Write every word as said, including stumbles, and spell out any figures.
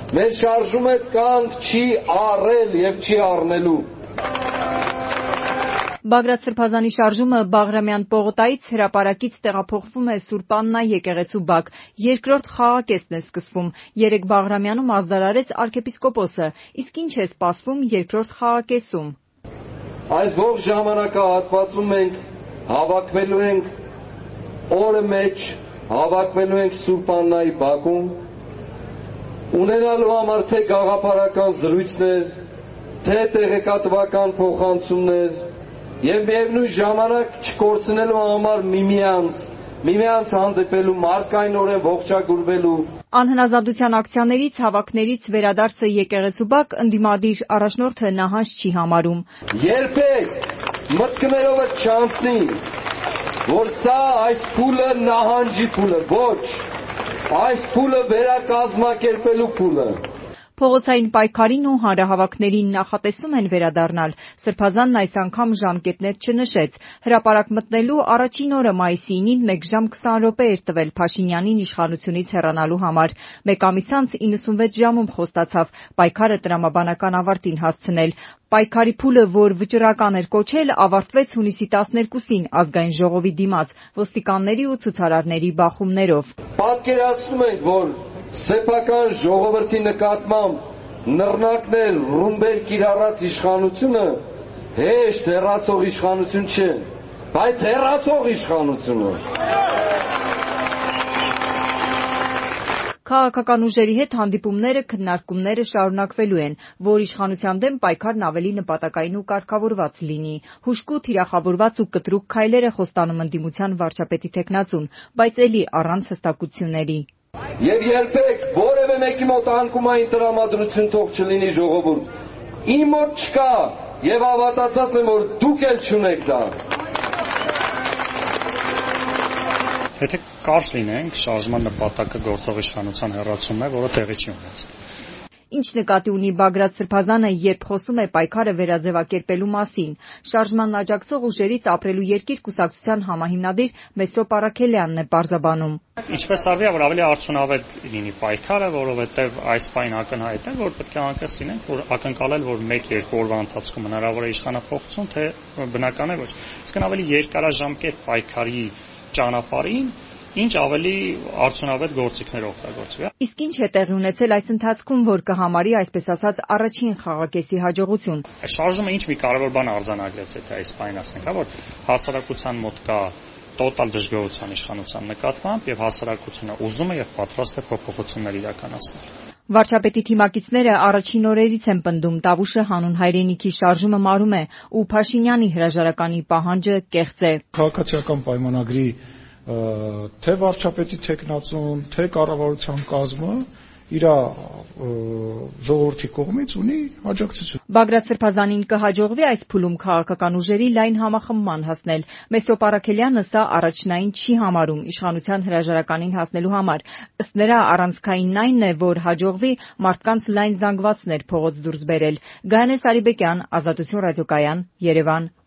մեր շարժումը կանգ չի առել եւ չի առնելու։ Բագրատ Սրբազանի շարժումը Բաղրամյան պողոտայից հրապարակից տեղափոխվում է Սուրբ Աննա եկեղեցու բակ։ Երկրորդ խաղակեսն է սկսվում։ Երեկ Բաղրամյանում ազդարարեց arczepiskopos-ը, իսկ ինչ է սպասվում երկրորդ խաղակեսում։ Այս ողջ ժամանակահատվածում մենք հավաքվելու ենք օրը մեջ, հավաքվելու ենք Սուրբ Աննայի բակում, ունենալու համար թե գաղափարական զրույցներ, թե տեղեկատվական փոխանցումներ, եւ միևնույն ժամանակ չկորցնելու համար միմյանց, միմյանց հանդիպելու, մարդկայնորեն ողջագուրվելու։ Անհնազանդության ակցիաներից, հավաքներից վերադարձը եկեղեցու բակ ընդդիմադիր առաջնորդը նահանջ չի համարում։ Երբեք մտքներովը չանցնի, որ սա այս փուլը նահանջի փուլը, ոչ, այս փուլը վերակազմակերպելու փուլը։ Փողոցային պայքարին ու հանրահավաքներին նախատեսում են վերադառնալ։ Սրբազանն այս անգամ ժամկետներ չնշեց։ Հրապարակ մտնելու առաջին օրը մայիսի ինին մեկ ժամ քսան րոպե էր տվել Փաշինյանին իշխանությունից հեռանալու համար։ Մեկ ամիս անց իննսունվեց ժամում խոստացավ պայքարը տրամաբանական ավարտին հասցնել։ Պայքարի փուլը, որ վճռական էր կոչել, ավարտվեց հունիսի տասներկուսին ազգային ժողովի դիմաց ոստիկանների ու ցուցարարների բախումներով։ Պատկերացնում ենք, որ սեփական ժողովրդի նկատմամբ նռնակներ, ռումբեր կիրառած իշխանությունը հեշտ հեռացող իշխանություն չէ, բայց հեռացող իշխանություն է։ Քաղաքական ուժերի հետ հանդիպումները, քննարկումները շարունակվելու են, որ իշխանության դեմ պայքարն ավելի նպատակային ու կարգավորված լինի։ Հուժկու, թիրախավորված ու կտրուկ քայլեր է խոստանում ընդդիմության վարչապետի թեկնածուն, բայց էլի առանց հստակությունների։ Եվ երբեք որևէ մեկի մոտ անկումային տրամադրություն թող չլինի ժողովուրդ։ Իմ մոտ չկա եւ հավատացած եմ, որ դուք էլ չունեք դա։ Եթե կարճ լինենք, շարժման նպատակը գործող իշխանության հեռացումն է, որը տեղի չի ունեցել։ Ինչ նկատի ունի Բագրատ Սրբազանը, երբ խոսում է պայքարը վերաձևակերպելու մասին։ Շարժմանն աջակցող ուժերից ապրելու երկիր կուսակցության համահիմնադիր Մեսրոպ Առաքելյանն է պարզաբանում։ Ինչպես արվի, որ ավելի արդյունավետ լինի պայքարը, որովհետև այս պայն ակնհայտ է, որ պետք է անկեղծ լինենք, որ ակնկալել, որ մեկ-երկու օրվա ընթացքում հնարավոր է իշխանափոխություն, թե բնական է ոչ։ Իսկ ավելի երկարաժամկետ պայքարի ճանապարհին ինչ ավելի արդյունավետ գործիքներ օգտագործվի։ Իսկ ինչ է տեղի ունեցել այս ընթացքում, որ կհամարի, այսպես ասած, առաջին խաղակեսի հաջողություն։ Շարժումը ինչ մի կարևոր բան արձանագրեց, եթե այս պայն ասենք, հա, որ հասարակության մոտ կա տոտալ դժգոհության իշխանության նկատմամբ եւ հասարակությունը ուզում է եւ պատրաստ է փոփոխություններ իրականացնել։ Վարչապետի թիմակիցները առաջին օրերից են պնդում Տավուշը հանուն հայրենիքի շարժումը մարում է ու Փաշինյանի հրաժարականի պահանջը կեղծ է։ Քաղաքացիական պայմանագրի թե վարչապետի թեկնածուն, թե կառավարության կազմը իր ժողովրդի կողմից ունի աջակցություն։ Բագրատ Սրբազանին կհաջողվի այս փուլում քաղաքական ուժերի լայն համախմբման հասնել։ Մեսրոպ Առաքելյանը սա առաջնային չի համարում իշխանության հրաժարականին հասնելու համար։ Ըստ նրա առանցքայինն այն է, որ հաջողվի մարդկանց լայն զանգվածներ փողոց դուրս բերել։ Գայանե Սարիբեկյան, Ազատություն ռադիոկայան, Երևան։